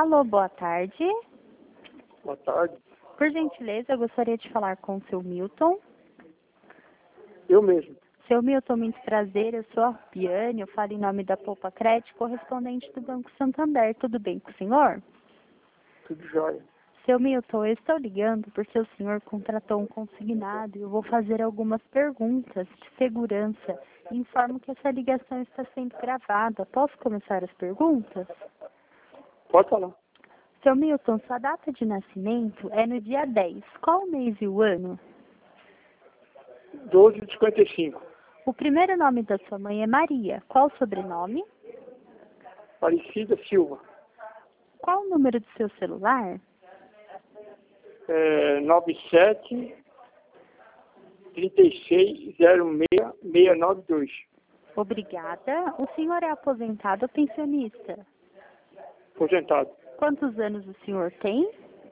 Alô, boa tarde. Boa tarde. Por gentileza, eu gostaria de falar com o seu Milton. Eu mesmo. Seu Milton, muito prazer, eu sou a Piane, eu falo em nome da Poupa Crédito, correspondente do Banco Santander. Tudo bem com o senhor? Tudo jóia. Seu Milton, eu estou ligando porque o senhor contratou um consignado e eu vou fazer algumas perguntas de segurança. Informo que essa ligação está sendo gravada. Posso começar as perguntas? Pode falar. Seu Milton, sua data de nascimento é no dia 10. Qual o mês e o ano? 12h55. O primeiro nome da sua mãe é Maria. Qual o sobrenome? Aparecida Silva. Qual o número do seu celular? 97 36 06 692. Obrigada. O senhor é aposentado ou pensionista? Aposentado. Quantos anos o senhor tem?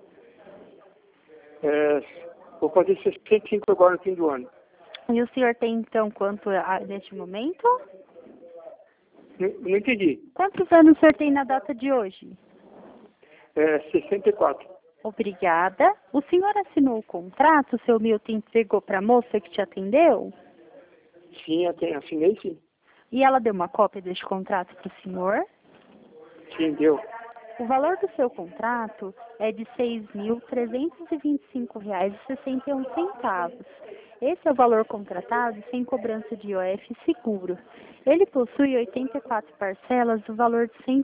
Vou fazer 65 agora no fim do ano. E o senhor tem, então, quanto neste momento? Não entendi. Quantos anos o senhor tem na data de hoje? 64. Obrigada. O senhor assinou o contrato, seu Milton entregou para a moça que te atendeu? Sim, assinei sim. E ela deu uma cópia deste contrato para o senhor? Sim, deu. O valor do seu contrato é de R$ 6.325,61. Esse é o valor contratado sem cobrança de IOF seguro. Ele possui 84 parcelas do valor de R$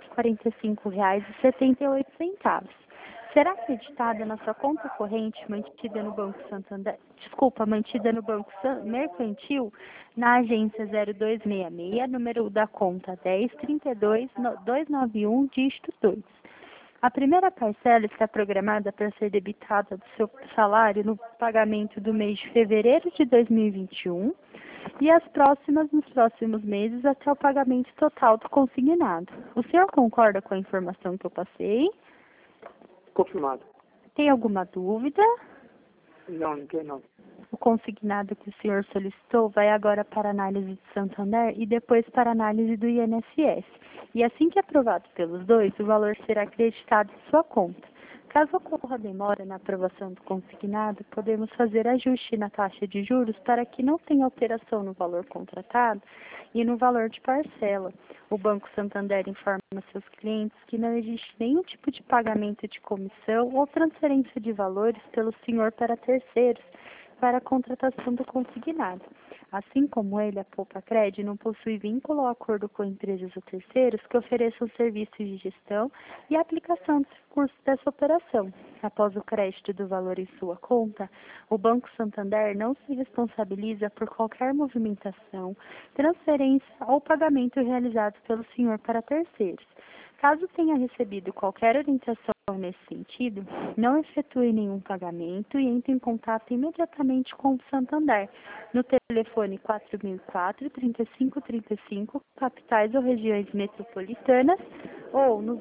145,78. Será acreditada na sua conta corrente mantida no Banco Santander, mantida no Banco Mercantil, na agência 0266, número da conta 1032-291, dígito 2. A primeira parcela está programada para ser debitada do seu salário no pagamento do mês de fevereiro de 2021 e as próximas nos próximos meses até o pagamento total do consignado. O senhor concorda com a informação que eu passei? Confirmado. Tem alguma dúvida? Não tem não. O consignado que o senhor solicitou vai agora para análise de Santander e depois para análise do INSS. E assim que aprovado pelos dois, o valor será acreditado em sua conta. Caso ocorra demora na aprovação do consignado, podemos fazer ajuste na taxa de juros para que não tenha alteração no valor contratado e no valor de parcela. O Banco Santander informa seus clientes que não existe nenhum tipo de pagamento de comissão ou transferência de valores pelo senhor para terceiros para a contratação do consignado. Assim como ele, a Poupa Crédito não possui vínculo ou acordo com empresas ou terceiros que ofereçam serviços de gestão e aplicação dos recursos dessa operação. Após o crédito do valor em sua conta, o Banco Santander não se responsabiliza por qualquer movimentação, transferência ou pagamento realizado pelo senhor para terceiros. Caso tenha recebido qualquer orientação nesse sentido, não efetue nenhum pagamento e entre em contato imediatamente com o Santander, no telefone 4004-3535, capitais ou regiões metropolitanas, ou no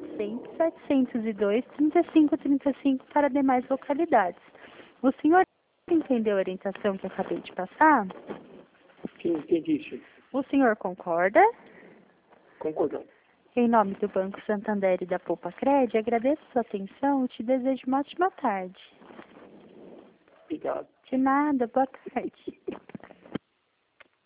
0800-702-3535 para demais localidades. O senhor entendeu a orientação que eu acabei de passar? Sim, entendi sim. O senhor concorda? Concordando. Em nome do Banco Santander e da Poupa Crédito, agradeço sua atenção e te desejo uma ótima tarde. Obrigado. De nada, boa tarde.